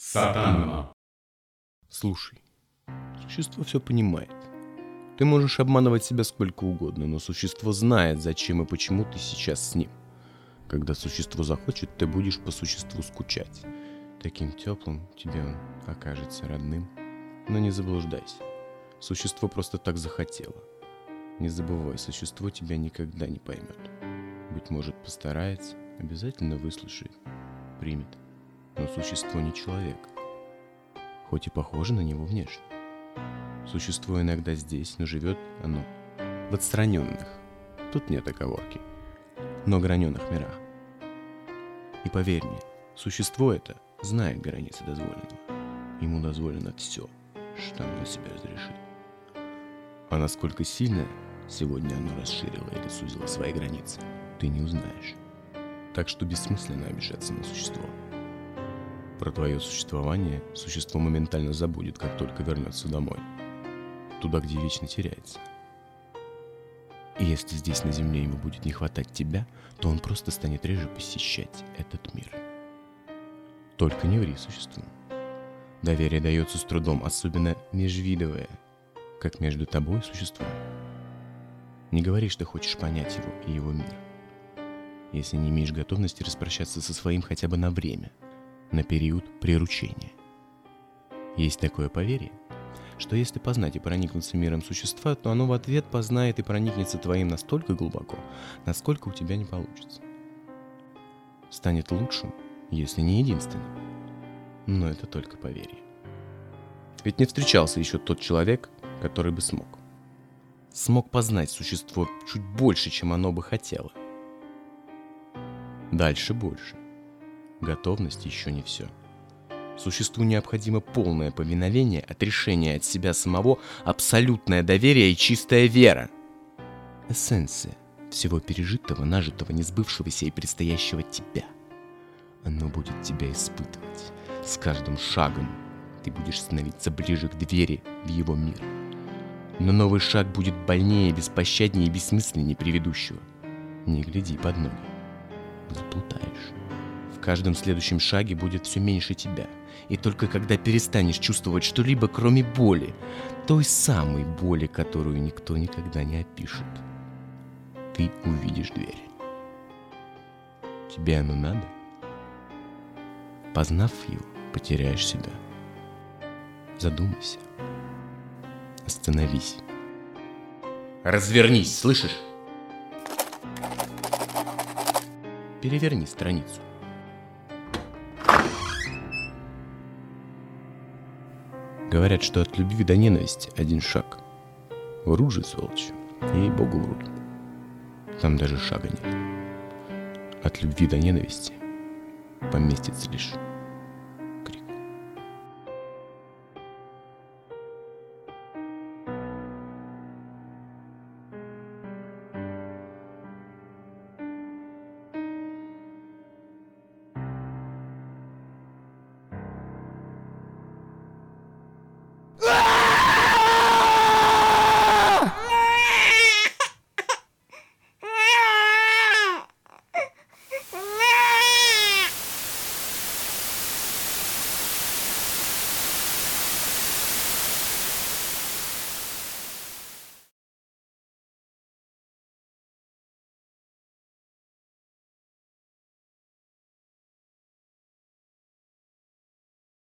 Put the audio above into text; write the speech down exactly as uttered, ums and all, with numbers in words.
Сатана. Слушай, существо все понимает. Ты можешь обманывать себя сколько угодно, но существо знает, зачем и почему ты сейчас с ним. Когда существо захочет, ты будешь по существу скучать. Таким теплым тебе он окажется родным. Но не заблуждайся. Существо просто так захотело. Не забывай, существо тебя никогда не поймет. Быть может, постарается, обязательно выслушает, примет. Но существо не человек, хоть и похоже на него внешне. Существо иногда здесь, но живет оно в отстраненных, тут нет оговорки, но граненых мирах. И поверь мне, существо это знает границы дозволенного. Ему дозволено все, что оно на себя разрешит. А насколько сильно сегодня оно расширило или сузило свои границы, ты не узнаешь. Так что бессмысленно обижаться на существо. Про твое существование существо моментально забудет, как только вернется домой. Туда, где вечно теряется. И если здесь на земле ему будет не хватать тебя, то он просто станет реже посещать этот мир. Только не ври существу. Доверие дается с трудом, особенно межвидовое, как между тобой и существом. Не говори, что хочешь понять его и его мир, если не имеешь готовности распрощаться со своим хотя бы на время, на период приручения. Есть такое поверье, что если познать и проникнуться миром существа, то оно в ответ познает и проникнется твоим настолько глубоко, насколько у тебя не получится. Станет лучшим, если не единственным. Но это только поверье. Ведь не встречался еще тот человек, который бы смог. Смог познать существо чуть больше, чем оно бы хотело. Дальше больше. Готовность еще не все. Существу необходимо полное повиновение, отрешение от себя самого, абсолютное доверие и чистая вера. Эссенция всего пережитого, нажитого, несбывшегося и предстоящего тебя. Оно будет тебя испытывать. С каждым шагом ты будешь становиться ближе к двери в его мир. Но новый шаг будет больнее, беспощаднее и бессмысленнее предыдущего. Не гляди под ноги. Заплутаешь. В каждом следующем шаге будет все меньше тебя. И только когда перестанешь чувствовать что-либо, кроме боли, той самой боли, которую никто никогда не опишет, ты увидишь дверь. Тебе оно надо? Познав его, потеряешь себя. Задумайся. Остановись. Развернись, слышишь? Переверни страницу. Говорят, что от любви до ненависти один шаг. Врут же, сволочи. Ей-богу, врут. Там даже шага нет. От любви до ненависти поместится лишь